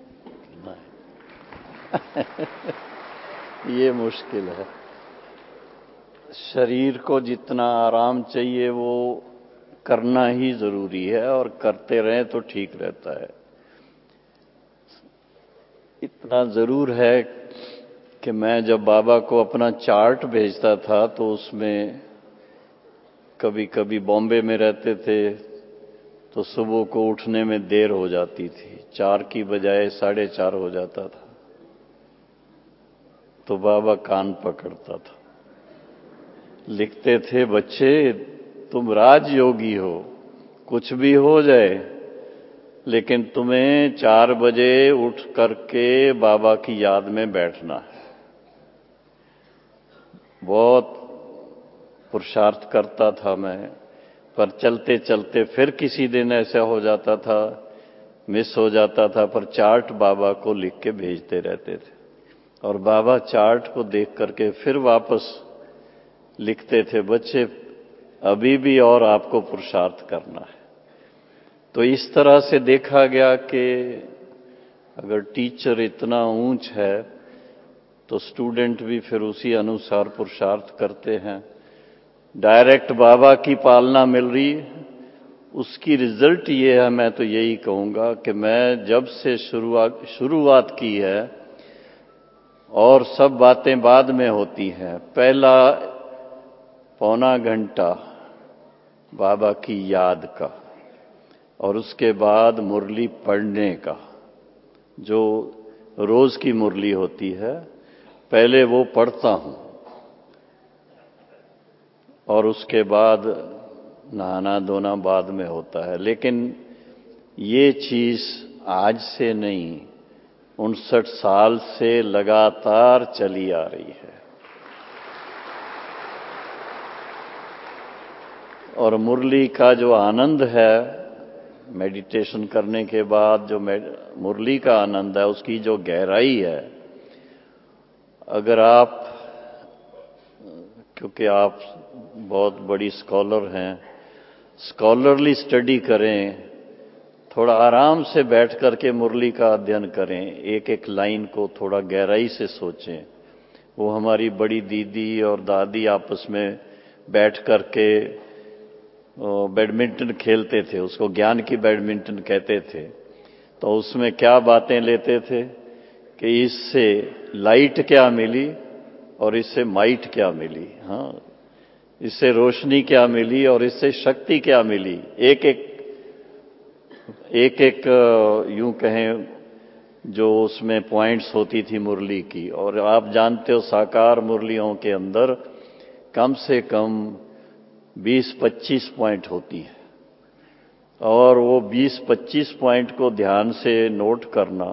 ये मुश्किल है। शरीर को जितना आराम चाहिए वो करना ही जरूरी है, और करते रहें तो ठीक रहता है। इतना जरूर है कि मैं जब बाबा को अपना चार्ट भेजता था तो उसमें कभी कभी बॉम्बे में रहते थे तो सुबह को उठने में देर हो जाती थी, 4 की बजाय 4:30 हो जाता था। तो बाबा कान पकड़ता था, लिखते थे, बच्चे तुम राजयोगी हो, कुछ भी हो जाए लेकिन तुम्हें 4 बजे उठ करके बाबा की याद में बैठना है। बहुत पुरुषार्थ करता था मैं, पर चलते चलते फिर किसी दिन ऐसा हो जाता था, मिस हो जाता था, पर चार्ट बाबा को लिख के भेजते रहते थे और बाबा चार्ट को देख करके फिर वापस लिखते थे, बच्चे अभी भी और आपको पुरुषार्थ करना है। तो इस तरह से देखा गया कि अगर टीचर इतना ऊंच है तो स्टूडेंट भी फिर उसी अनुसार पुरुषार्थ करते हैं। डायरेक्ट बाबा की पालना मिल रही, उसकी रिजल्ट ये है, मैं तो यही कहूंगा कि मैं जब से शुरुआत की है और सब बातें बाद में होती हैं, पहला पौना घंटा बाबा की याद का और उसके बाद मुरली पढ़ने का, जो रोज की मुरली होती है, पहले वो पढ़ता हूं और उसके बाद नहाना धोना बाद में होता है। लेकिन ये चीज आज से नहीं, 59 साल से लगातार चली आ रही है। और मुरली का जो आनंद है, मेडिटेशन करने के बाद जो मुरली का आनंद है, उसकी जो गहराई है, अगर आप, क्योंकि आप बहुत बड़ी स्कॉलर हैं, स्कॉलरली स्टडी करें, थोड़ा आराम से बैठ करके मुरली का अध्ययन करें, एक एक लाइन को थोड़ा गहराई से सोचें। वो हमारी बड़ी दीदी और दादी आपस में बैठ करके बैडमिंटन खेलते थे, उसको ज्ञान की बैडमिंटन कहते थे। तो उसमें क्या बातें लेते थे कि इससे लाइट क्या मिली और इससे माइट क्या मिली, हाँ, इससे रोशनी क्या मिली और इससे शक्ति क्या मिली। एक एक यूं कहें जो उसमें पॉइंट्स होती थी मुरली की। और आप जानते हो साकार मुरलियों के अंदर कम से कम 20-25 पॉइंट होती है, और वो 20-25 पॉइंट को ध्यान से नोट करना,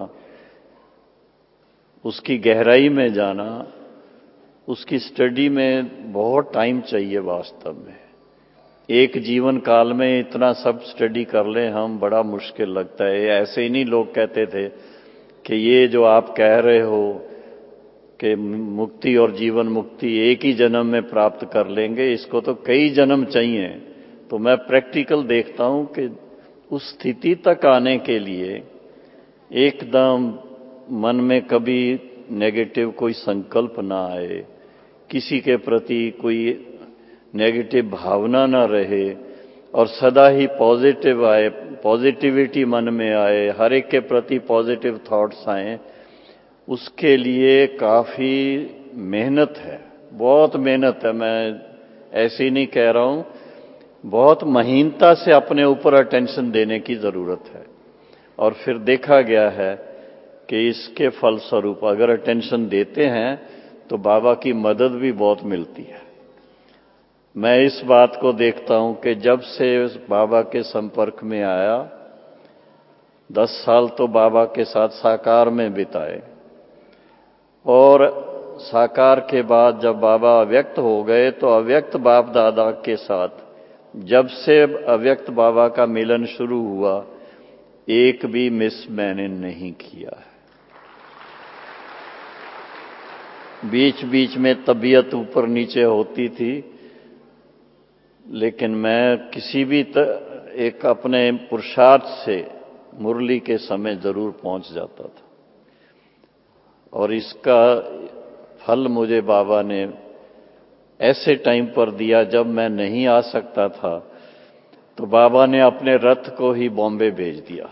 उसकी गहराई में जाना, उसकी स्टडी में बहुत टाइम चाहिए वास्तव में। एक जीवन काल में इतना सब स्टडी कर लें हम, बड़ा मुश्किल लगता है। ऐसे ही नहीं लोग कहते थे कि ये जो आप कह रहे हो कि मुक्ति और जीवन मुक्ति एक ही जन्म में प्राप्त कर लेंगे, इसको तो कई जन्म चाहिए। तो मैं प्रैक्टिकल देखता हूं कि उस स्थिति तक आने के लिए एकदम मन में कभी नेगेटिव कोई संकल्प ना आए, किसी के प्रति कोई नेगेटिव भावना ना रहे, और सदा ही पॉजिटिव आए, पॉजिटिविटी मन में आए, हर एक के प्रति पॉजिटिव थॉट्स आए, उसके लिए काफ़ी मेहनत है, बहुत मेहनत है। मैं ऐसे ही नहीं कह रहा हूँ, बहुत महीनता से अपने ऊपर अटेंशन देने की ज़रूरत है। और फिर देखा गया है कि इसके फलस्वरूप अगर अटेंशन देते हैं तो बाबा की मदद भी बहुत मिलती है। मैं इस बात को देखता हूं कि जब से बाबा के संपर्क में आया, 10 साल तो बाबा के साथ साकार में बिताए, और साकार के बाद जब बाबा अव्यक्त हो गए तो अव्यक्त बाप दादा के साथ जब से अव्यक्त बाबा का मिलन शुरू हुआ, एक भी मिस मैंने नहीं किया है। बीच बीच में तबीयत ऊपर नीचे होती थी, लेकिन मैं किसी भी एक अपने पुरुषार्थ से मुरली के समय जरूर पहुंच जाता था। और इसका फल मुझे बाबा ने ऐसे टाइम पर दिया जब मैं नहीं आ सकता था, तो बाबा ने अपने रथ को ही बॉम्बे भेज दिया।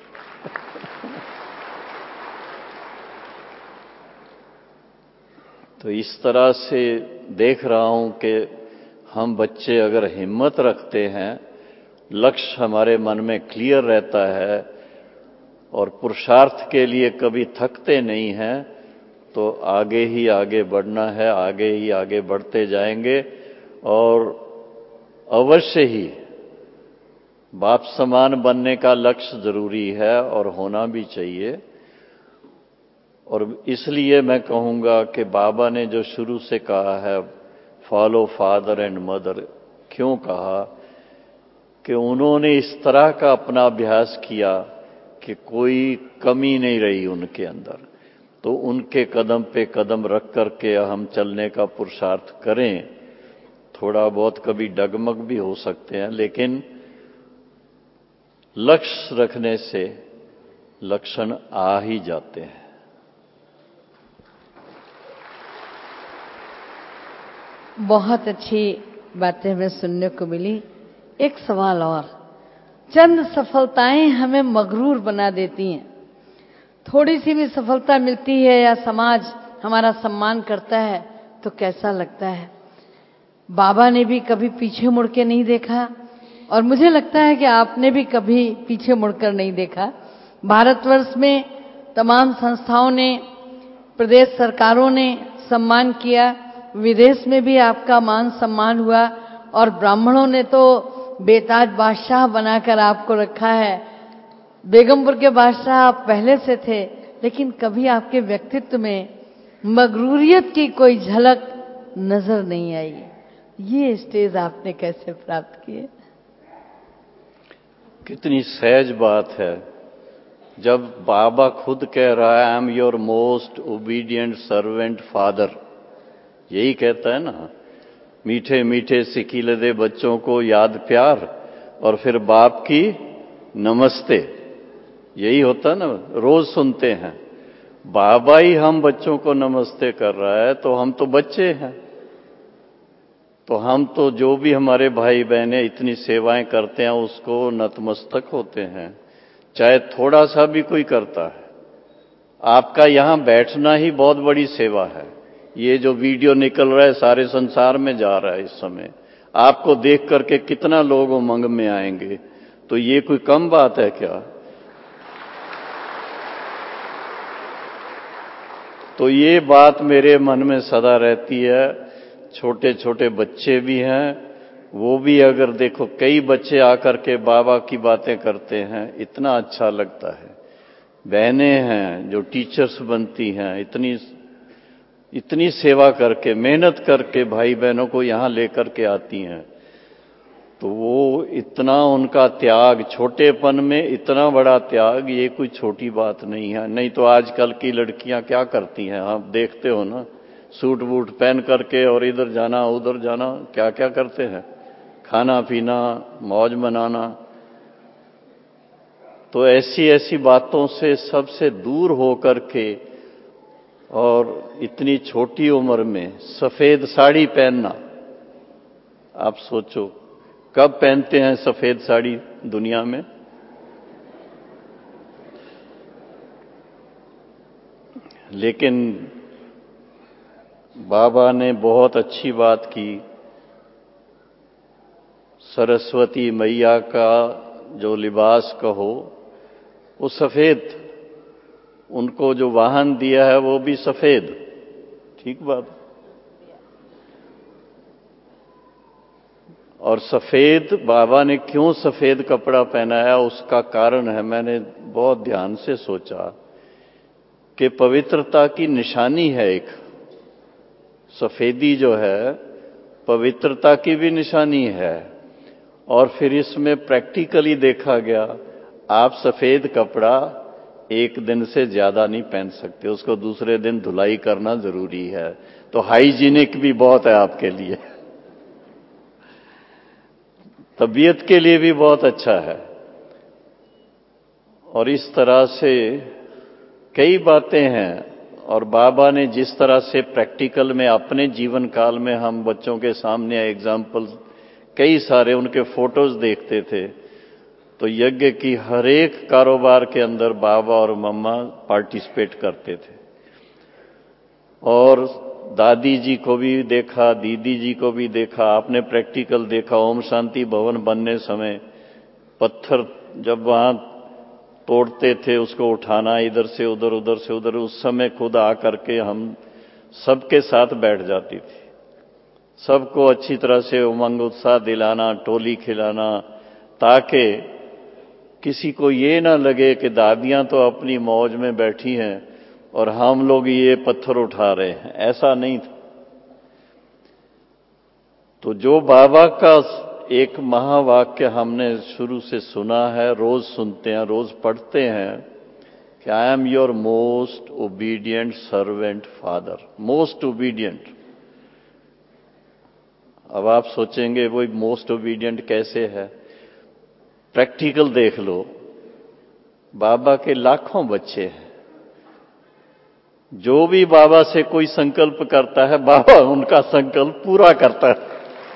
तो इस तरह से देख रहा हूं कि हम बच्चे अगर हिम्मत रखते हैं, लक्ष्य हमारे मन में क्लियर रहता है और पुरुषार्थ के लिए कभी थकते नहीं हैं, तो आगे ही आगे बढ़ना है, आगे ही आगे बढ़ते जाएंगे। और अवश्य ही बाप समान बनने का लक्ष्य जरूरी है और होना भी चाहिए। और इसलिए मैं कहूँगा कि बाबा ने जो शुरू से कहा है, फॉलो फादर एंड मदर, क्यों कहा कि उन्होंने इस तरह का अपना अभ्यास किया कि कोई कमी नहीं रही उनके अंदर। तो उनके कदम पे कदम रख करके हम चलने का पुरुषार्थ करें। थोड़ा बहुत कभी डगमग भी हो सकते हैं, लेकिन लक्ष्य रखने से लक्षण आ ही जाते हैं। बहुत अच्छी बातें हमें सुनने को मिली। एक सवाल और, चंद सफलताएं हमें मगरूर बना देती हैं। थोड़ी सी भी सफलता मिलती है या समाज हमारा सम्मान करता है तो कैसा लगता है। बाबा ने भी कभी पीछे मुड़ के नहीं देखा, और मुझे लगता है कि आपने भी कभी पीछे मुड़कर नहीं देखा। भारतवर्ष में तमाम संस्थाओं ने, प्रदेश सरकारों ने सम्मान किया, विदेश में भी आपका मान सम्मान हुआ, और ब्राह्मणों ने तो बेताज बादशाह बनाकर आपको रखा है। बेगमपुर के बादशाह आप पहले से थे, लेकिन कभी आपके व्यक्तित्व में मगरूरियत की कोई झलक नजर नहीं आई। ये स्टेज आपने कैसे प्राप्त किए? कितनी सहज बात है जब बाबा खुद कह रहा है, I am your most obedient servant father. यही कहता है ना, मीठे मीठे सिकीले दे बच्चों को याद प्यार, और फिर बाप की नमस्ते। यही होता है ना, रोज सुनते हैं। बाबा ही हम बच्चों को नमस्ते कर रहा है, तो हम तो बच्चे हैं। तो हम तो जो भी हमारे भाई बहनें इतनी सेवाएं करते हैं उसको नतमस्तक होते हैं, चाहे थोड़ा सा भी कोई करता है। आपका यहां बैठना ही बहुत बड़ी सेवा है। ये जो वीडियो निकल रहा है सारे संसार में जा रहा है इस समय, आपको देख करके कितना लोग उमंग में आएंगे, तो ये कोई कम बात है क्या? तो ये बात मेरे मन में सदा रहती है। छोटे छोटे बच्चे भी हैं, वो भी अगर देखो, कई बच्चे आकर के बाबा की बातें करते हैं, इतना अच्छा लगता है। बहनें हैं जो टीचर्स बनती हैं, इतनी सेवा करके, मेहनत करके भाई बहनों को यहां लेकर के आती हैं, तो वो इतना उनका त्याग, छोटेपन में इतना बड़ा त्याग, ये कोई छोटी बात नहीं है। नहीं तो आजकल की लड़कियां क्या करती हैं, आप देखते हो ना, सूट बूट पहन करके और इधर जाना उधर जाना, क्या क्या करते हैं, खाना पीना, मौज मनाना। तो ऐसी ऐसी बातों से सबसे दूर हो करके, और इतनी छोटी उम्र में सफेद साड़ी पहनना, आप सोचो, कब पहनते हैं सफेद साड़ी दुनिया में? लेकिन बाबा ने बहुत अच्छी बात की। सरस्वती मैया का जो लिबास कहो वो सफेद, उनको जो वाहन दिया है वो भी सफेद। ठीक बात। और सफेद बाबा ने क्यों सफेद कपड़ा पहनाया, उसका कारण है, मैंने बहुत ध्यान से सोचा कि पवित्रता की निशानी है एक। सफेदी जो है पवित्रता की भी निशानी है। और फिर इसमें प्रैक्टिकली देखा गया, आप सफेद कपड़ा एक दिन से ज्यादा नहीं पहन सकते, उसको दूसरे दिन धुलाई करना जरूरी है। तो हाइजीनिक भी बहुत है आपके लिए, तबीयत के लिए भी बहुत अच्छा है। और इस तरह से कई बातें हैं। और बाबा ने जिस तरह से प्रैक्टिकल में अपने जीवन काल में, हम बच्चों के सामने एग्जाम्पल कई सारे उनके फोटोज देखते थे, तो यज्ञ की हर एक कारोबार के अंदर बाबा और मम्मा पार्टिसिपेट करते थे। और दादी जी को भी देखा, दीदी जी को भी देखा, आपने प्रैक्टिकल देखा। ओम शांति भवन बनने समय पत्थर जब वहां तोड़ते थे, उसको उठाना इधर से उधर, उधर से उधर, उस समय खुद आकर के हम सबके साथ बैठ जाती थी। सबको अच्छी तरह से उमंग उत्साह दिलाना, टोली खिलाना, ताकि किसी को ये ना लगे कि दादियां तो अपनी मौज में बैठी हैं और हम लोग ये पत्थर उठा रहे हैं। ऐसा नहीं था। तो जो बाबा का एक महावाक्य हमने शुरू से सुना है, रोज सुनते हैं, रोज पढ़ते हैं कि I am your most obedient servant father. Most obedient. अब आप सोचेंगे वो मोस्ट ओबीडियंट कैसे है? प्रैक्टिकल देख लो। बाबा के लाखों बच्चे हैं, जो भी बाबा से कोई संकल्प करता है, बाबा उनका संकल्प पूरा करता है।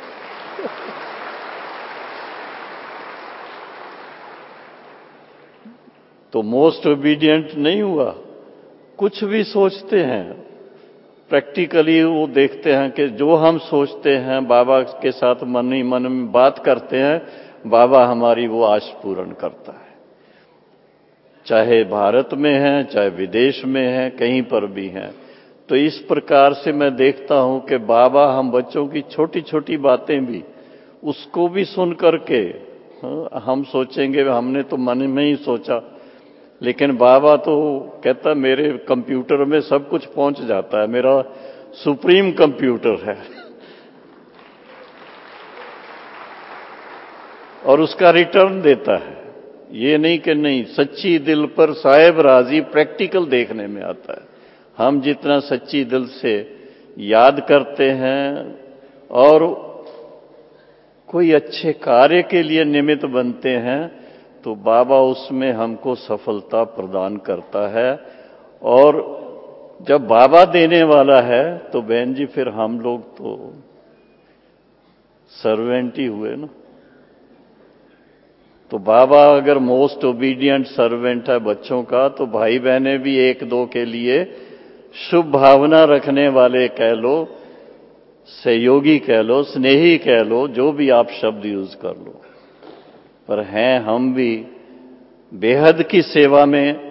तो मोस्ट ओबीडियंट नहीं हुआ। कुछ भी सोचते हैं, प्रैक्टिकली वो देखते हैं कि जो हम सोचते हैं, बाबा के साथ मन ही मन में बात करते हैं, बाबा हमारी वो आश पूर्ण करता है। चाहे भारत में है, चाहे विदेश में है, कहीं पर भी है। तो इस प्रकार से मैं देखता हूं कि बाबा हम बच्चों की छोटी छोटी बातें भी, उसको भी सुन करके हम सोचेंगे हमने तो मन में ही सोचा, लेकिन बाबा तो कहता मेरे कंप्यूटर में सब कुछ पहुंच जाता है, मेरा सुप्रीम कंप्यूटर है। और उसका रिटर्न देता है। ये नहीं कि नहीं, सच्ची दिल पर साहेब राजी प्रैक्टिकल देखने में आता है। हम जितना सच्ची दिल से याद करते हैं और कोई अच्छे कार्य के लिए निमित्त बनते हैं, तो बाबा उसमें हमको सफलता प्रदान करता है। और जब बाबा देने वाला है तो बहन जी फिर हम लोग तो सर्वेंट ही हुए ना। तो बाबा अगर मोस्ट ओबीडियंट सर्वेंट है बच्चों का, तो भाई बहनें भी एक दो के लिए शुभ भावना रखने वाले कह लो, सहयोगी कह लो, स्नेही कह लो, जो भी आप शब्द यूज कर लो, पर हैं हम भी बेहद की सेवा में,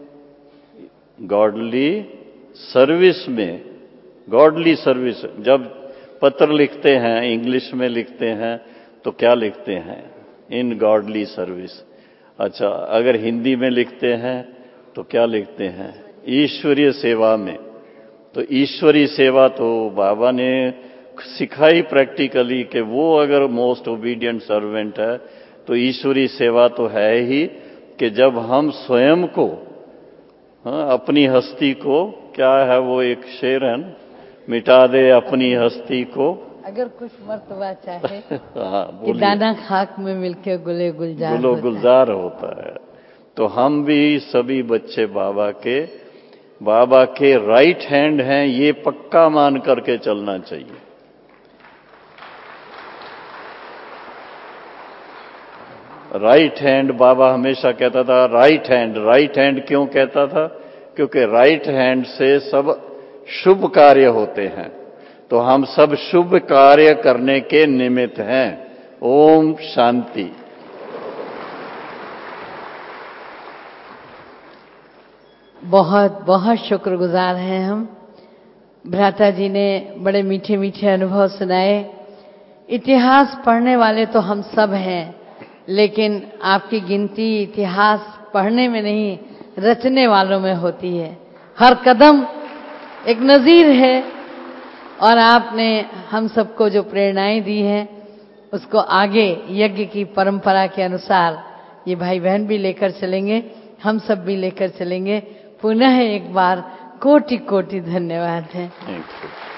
गॉडली सर्विस में। गॉडली सर्विस, जब पत्र लिखते हैं, इंग्लिश में लिखते हैं तो क्या लिखते हैं? In godly service. अच्छा, अगर हिंदी में लिखते हैं तो क्या लिखते हैं? ईश्वरीय सेवा में। तो ईश्वरीय सेवा तो बाबा ने सिखाई प्रैक्टिकली कि वो अगर मोस्ट ओबीडियंट सर्वेंट है, तो ईश्वरीय सेवा तो है ही कि जब हम स्वयं को, अपनी हस्ती को, क्या है वो एक शेर है ना, मिटा दे अपनी हस्ती को, अगर कुछ मर्तबा चाहे हाँ, कि दाना खाक में मिलके गुले गुलजार गुलो गुलजार होता है। तो हम भी सभी बच्चे बाबा के राइट हैंड हैं, ये पक्का मान करके चलना चाहिए। राइट हैंड, बाबा हमेशा कहता था राइट हैंड क्यों कहता था? क्योंकि राइट हैंड से सब शुभ कार्य होते हैं। तो हम सब शुभ कार्य करने के निमित्त हैं। ओम शांति। बहुत बहुत शुक्रगुजार हैं हम। भ्राता जी ने बड़े मीठे मीठे अनुभव सुनाए। इतिहास पढ़ने वाले तो हम सब हैं, लेकिन आपकी गिनती इतिहास पढ़ने में नहीं, रचने वालों में होती है। हर कदम एक नजीर है, और आपने हम सबको जो प्रेरणाएं दी हैं उसको आगे यज्ञ की परंपरा के अनुसार ये भाई बहन भी लेकर चलेंगे, हम सब भी लेकर चलेंगे। पुनः एक बार कोटि कोटि धन्यवाद है। Thank you.